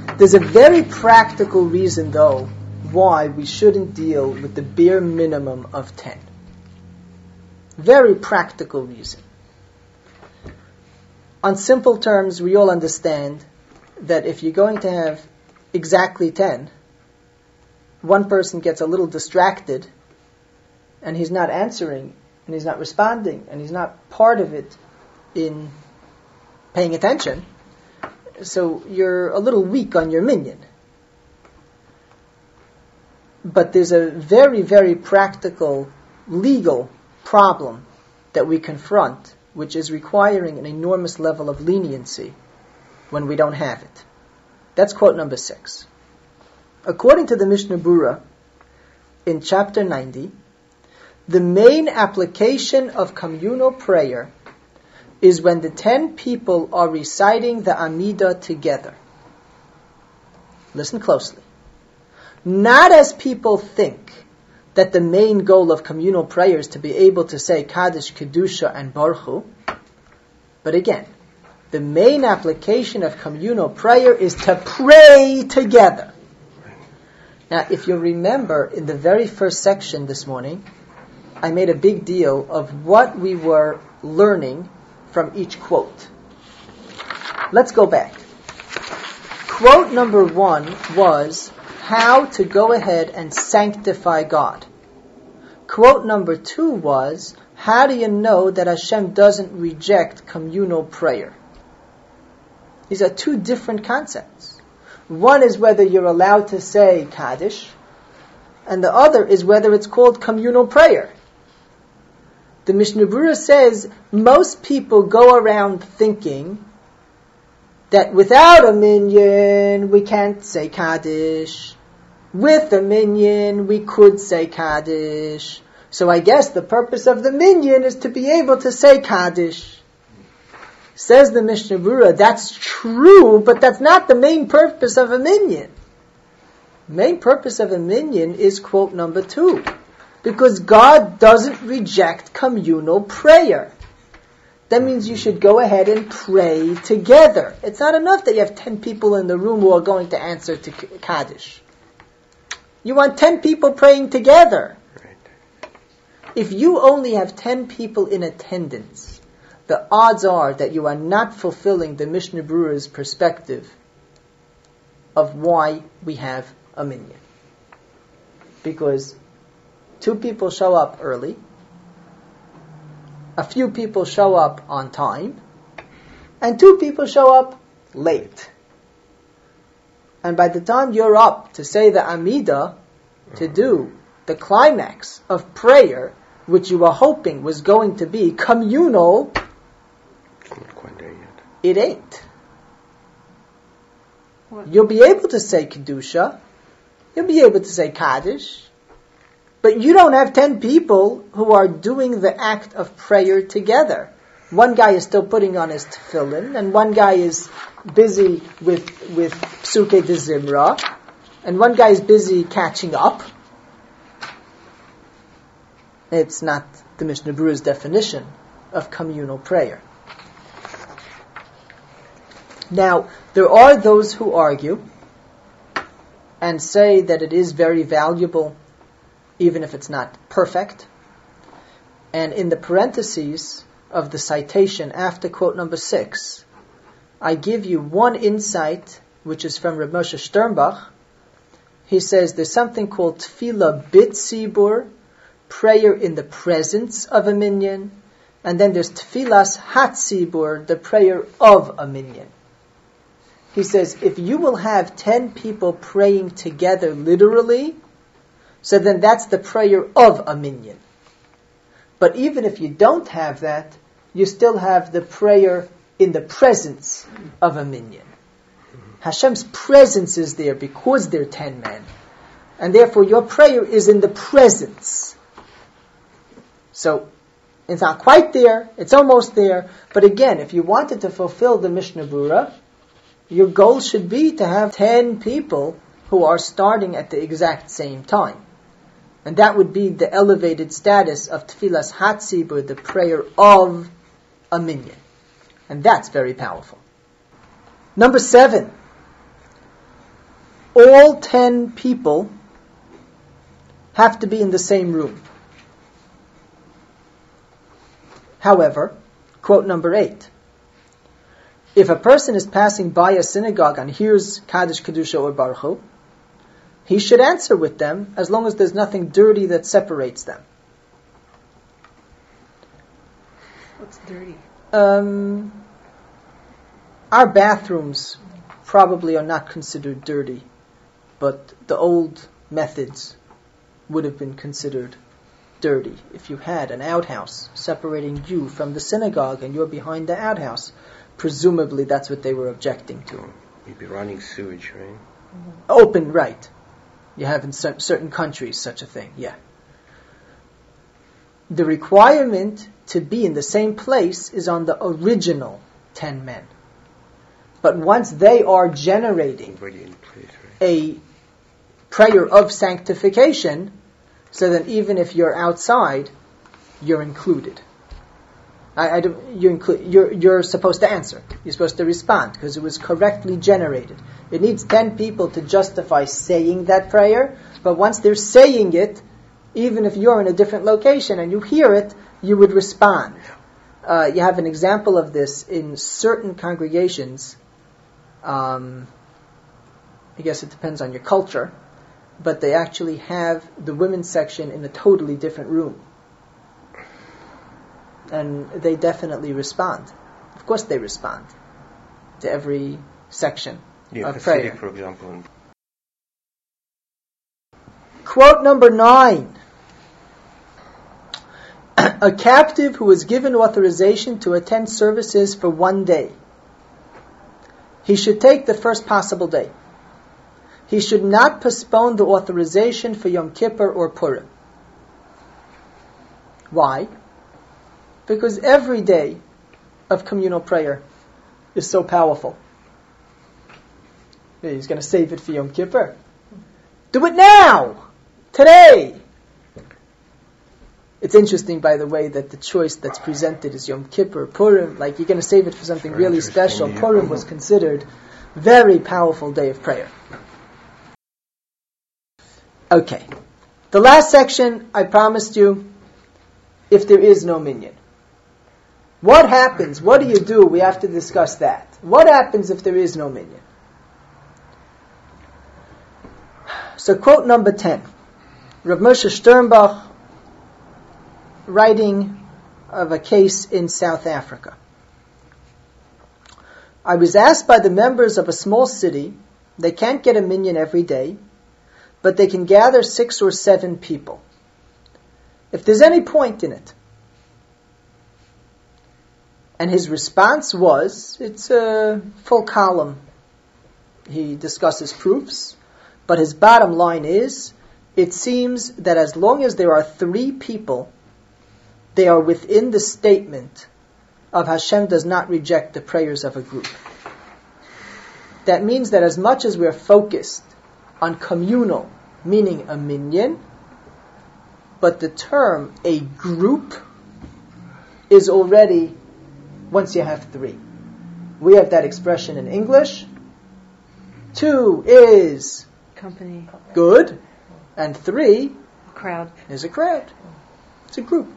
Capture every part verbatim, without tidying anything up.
There's a very practical reason, though, why we shouldn't deal with the bare minimum of ten. Very practical reason. On simple terms, we all understand that if you're going to have exactly ten, one person gets a little distracted and he's not answering and he's not responding and he's not part of it in paying attention, so you're a little weak on your minyan. But there's a very, very practical, legal problem that we confront, which is requiring an enormous level of leniency when we don't have it. That's quote number six. According to the Mishnah Berurah, in chapter ninety, the main application of communal prayer is when the ten people are reciting the Amidah together. Listen closely. Not as people think that the main goal of communal prayer is to be able to say Kaddish, Kedusha, and Baruch Hu. But again, the main application of communal prayer is to pray together. Now, if you remember, in the very first section this morning, I made a big deal of what we were learning from each quote. Let's go back. Quote number one was how to go ahead and sanctify God. Quote number two was, how do you know that Hashem doesn't reject communal prayer? These are two different concepts. One is whether you're allowed to say Kaddish, and the other is whether it's called communal prayer. The Mishnah Berurah says most people go around thinking that without a minyan we can't say Kaddish. With a minyan we could say Kaddish. So I guess the purpose of the minyan is to be able to say Kaddish. Says the Mishnah Berurah, that's true, but that's not the main purpose of a minyan. Main purpose of a minyan is quote number two. Because God doesn't reject communal prayer. That means you should go ahead and pray together. It's not enough that you have ten people in the room who are going to answer to Kaddish. You want ten people praying together. If you only have ten people in attendance, the odds are that you are not fulfilling the Mishnah Berurah's perspective of why we have a minyan. Because two people show up early, a few people show up on time, and two people show up late. And by the time you're up to say the Amidah, to do the climax of prayer, which you were hoping was going to be communal, it ain't. What? You'll be able to say Kedusha, you'll be able to say Kaddish, but you don't have ten people who are doing the act of prayer together. One guy is still putting on his tefillin, and one guy is busy with with Psukei de Zimra, and one guy is busy catching up. It's not the Mishnah Berurah's definition of communal prayer. Now, there are those who argue and say that it is very valuable, even if it's not perfect. And in the parentheses of the citation after quote number six, I give you one insight, which is from Reb Moshe Sternbach. He says there's something called Tefillah B'tzibur, prayer in the presence of a minyan, and then there's Tefillas Hatzibur, the prayer of a minyan. He says if you will have ten people praying together literally, so then that's the prayer of a minyan. But even if you don't have that, you still have the prayer in the presence of a minyan. Hashem's presence is there because there are ten men. And therefore your prayer is in the presence. So, it's not quite there, it's almost there. But again, if you wanted to fulfill the Mishnah Berurah, your goal should be to have ten people who are starting at the exact same time. And that would be the elevated status of Tefillas Hatzibur, the prayer of a minyan. And that's very powerful. Number seven. all ten people have to be in the same room. However, quote number eight, if a person is passing by a synagogue and hears Kaddish, Kedusha, or Baruch Hu, he should answer with them as long as there's nothing dirty that separates them. What's dirty? Um, our bathrooms probably are not considered dirty, but the old methods would have been considered dirty. If you had an outhouse separating you from the synagogue and you're behind the outhouse, presumably that's what they were objecting to. You'd be running sewage, right? Mm-hmm. Open, right. You have in cer- certain countries such a thing, yeah. The requirement to be in the same place is on the original ten men. But once they are generating Already in place, right? a prayer of sanctification, so that even if you're outside, you're included. I, I don't, you include, you're, you're supposed to answer. You're supposed to respond because it was correctly generated. It needs ten people to justify saying that prayer, but once they're saying it, even if you're in a different location and you hear it, you would respond. Uh, you have an example of this in certain congregations. Um, I guess it depends on your culture, but they actually have the women's section in a totally different room. And they definitely respond. Of course they respond to every section yeah, of prayer. Hasidic, for example. Quote number nine. A captive who is given authorization to attend services for one day, he should take the first possible day. He should not postpone the authorization for Yom Kippur or Purim. Why? Because every day of communal prayer is so powerful. He's going to save it for Yom Kippur. Do it now! Today! It's interesting, by the way, that the choice that's presented is Yom Kippur, Purim. Like, you're going to save it for something Very really special. yeah. Purim was considered a very powerful day of prayer. Okay. The last section, I promised you, if there is no minyan. What happens? What do you do? We have to discuss that. What happens if there is no minyan? So quote number ten. Rav Moshe Sternbach, writing of a case in South Africa. I was asked by the members of a small city, they can't get a minyan every day, but they can gather six or seven people. If there's any point in it. And his response was, it's a full column. He discusses proofs, but his bottom line is, it seems that as long as there are three people, they are within the statement of Hashem does not reject the prayers of a group. That means that as much as we're focused on communal, meaning a minyan, but the term a group is already once you have three. We have that expression in English. Two is company, good, and three crowd is a crowd. It's a group.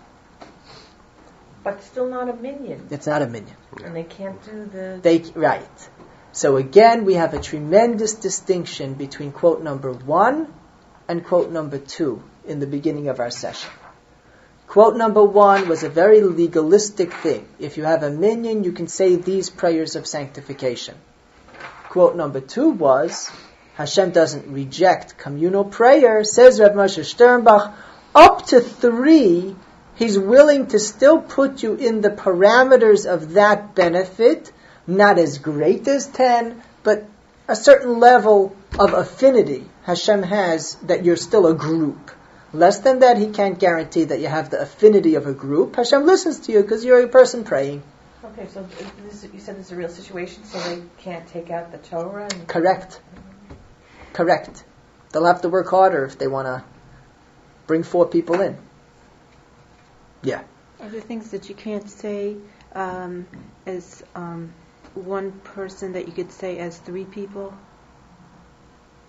But still not a minyan. It's not a minyan. And they can't do the... They right. So again, we have a tremendous distinction between quote number one and quote number two in the beginning of our session. Quote number one was a very legalistic thing. If you have a minyan, you can say these prayers of sanctification. Quote number two was, Hashem doesn't reject communal prayer, says Rav Moshe Sternbach, up to three, He's willing to still put you in the parameters of that benefit, not as great as ten, but a certain level of affinity Hashem has that you're still a group. Less than that, He can't guarantee that you have the affinity of a group. Hashem listens to you because you're a person praying. Okay, so this, you said this is a real situation, so they can't take out the Torah? And... Correct. Correct. They'll have to work harder if they want to bring four people in. Yeah. Are there things that you can't say um, as um, one person that you could say as three people?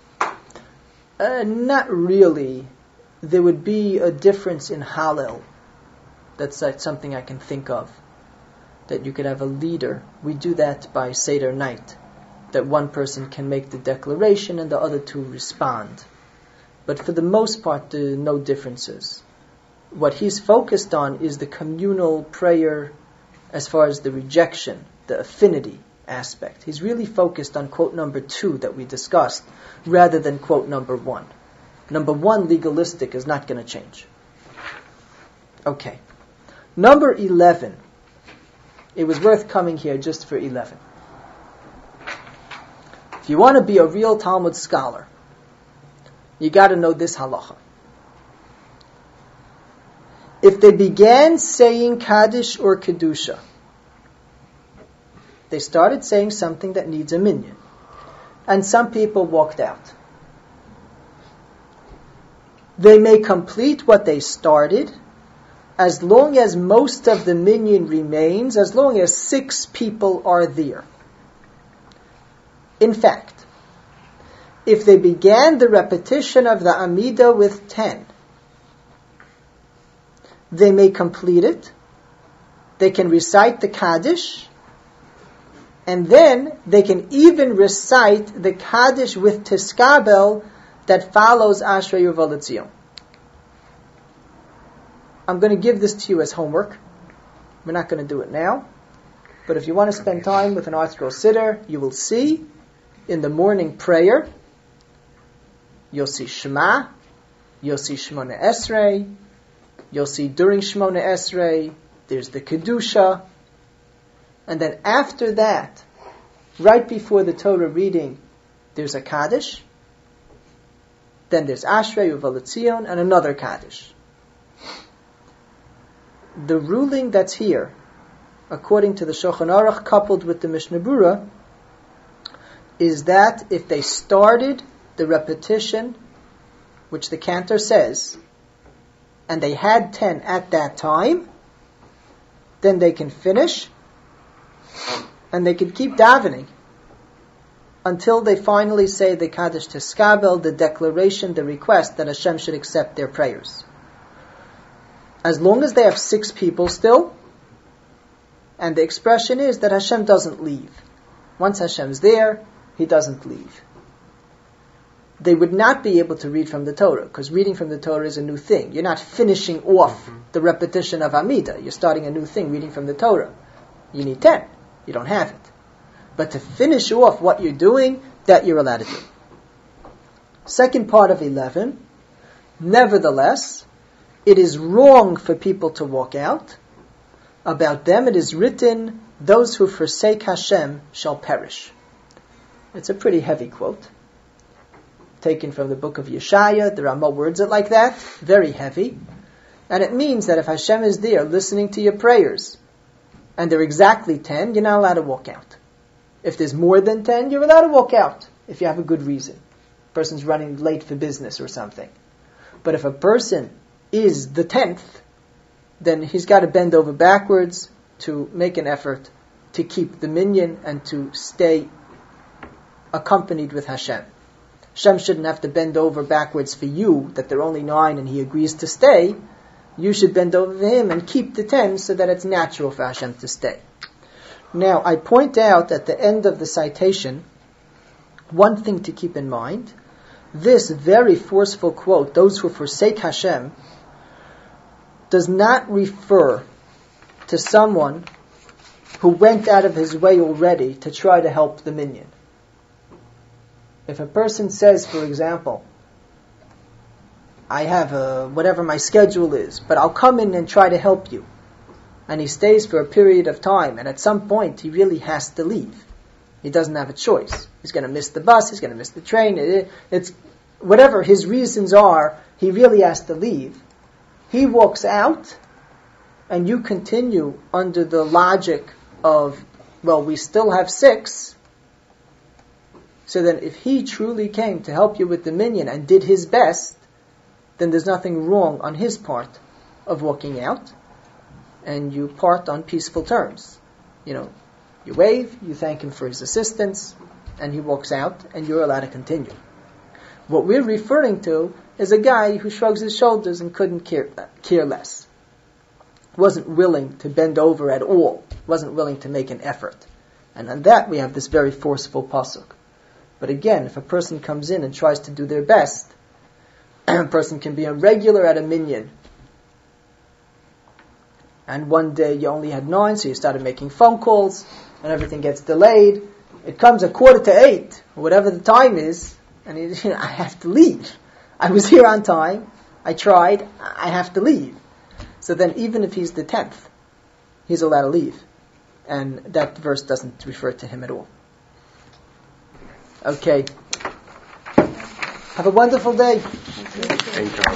Uh, not really. There would be a difference in Hallel. That's like something I can think of. That you could have a leader. We do that by Seder night. That one person can make the declaration and the other two respond. But for the most part, there are no differences. What he's focused on is the communal prayer as far as the rejection, the affinity aspect. He's really focused on quote number two that we discussed, rather than quote number one. Number one, legalistic, is not going to change. Okay. Number eleven. It was worth coming here just for eleven. If you want to be a real Talmud scholar, you got to know this halacha. If they began saying Kaddish or Kedusha, they started saying something that needs a minyan, and some people walked out. They may complete what they started, as long as most of the minyan remains, as long as six people are there. In fact, if they began the repetition of the Amidah with ten, they may complete it, they can recite the Kaddish, and then they can even recite the Kaddish with Tiskabel that follows Ashrei Yuval L'Tzion. I'm going to give this to you as homework. We're not going to do it now. But if you want to spend time with an Arthur Siddur, you will see in the morning prayer, you'll see Shema, you'll see Shemona Esrei, you'll see during Shemona Esrei, there's the Kedusha, and then after that, right before the Torah reading, there's a Kaddish, then there's Ashrei Yuval L'Tzion, and another Kaddish. The ruling that's here, according to the Shulchan Aruch, coupled with the Mishnah Berurah, is that if they started the repetition, which the cantor says, and they had ten at that time, then they can finish, and they can keep davening until they finally say the Kaddish Tiskabel, the declaration, the request that Hashem should accept their prayers. As long as they have six people still, and the expression is that Hashem doesn't leave. Once Hashem's there, He doesn't leave. They would not be able to read from the Torah, because reading from the Torah is a new thing. You're not finishing off mm-hmm. the repetition of Amidah. You're starting a new thing, reading from the Torah. You need ten. You don't have it. But to finish off what you're doing, that you're allowed to do. Second part of eleven, nevertheless, it is wrong for people to walk out. About them it is written, those who forsake Hashem shall perish. It's a pretty heavy quote. Taken from the book of Yeshaya, the Ramah words it like that, very heavy. And it means that if Hashem is there listening to your prayers, and they're exactly ten, you're not allowed to walk out. If there's more than ten, you're allowed to walk out, if you have a good reason. A person's running late for business or something. But if a person is the tenth, then he's got to bend over backwards to make an effort to keep the minyan and to stay accompanied with Hashem. Hashem shouldn't have to bend over backwards for you, that there are only nine and He agrees to stay. You should bend over for Him and keep the ten so that it's natural for Hashem to stay. Now, I point out at the end of the citation, one thing to keep in mind. This very forceful quote, those who forsake Hashem, does not refer to someone who went out of his way already to try to help the minyan. If a person says, for example, I have a, whatever my schedule is, but I'll come in and try to help you, and he stays for a period of time, and at some point he really has to leave. He doesn't have a choice. He's going to miss the bus, he's going to miss the train, it, it's whatever his reasons are, he really has to leave. He walks out, and you continue under the logic of, well, we still have six. So then if he truly came to help you with the minyan and did his best, then there's nothing wrong on his part of walking out, and you part on peaceful terms. You know, you wave, you thank him for his assistance, and he walks out, and you're allowed to continue. What we're referring to is a guy who shrugs his shoulders and couldn't care, care less. Wasn't willing to bend over at all. Wasn't willing to make an effort. And on that we have this very forceful pasuk. But again, if a person comes in and tries to do their best, a person can be a regular at a minyan. And one day you only had nine, so you started making phone calls, and everything gets delayed. It comes a quarter to eight, or whatever the time is, and you, you know, I have to leave. I was here on time, I tried, I have to leave. So then even if he's the tenth, he's allowed to leave. And that verse doesn't refer to him at all. Okay. Have a wonderful day. Thank you.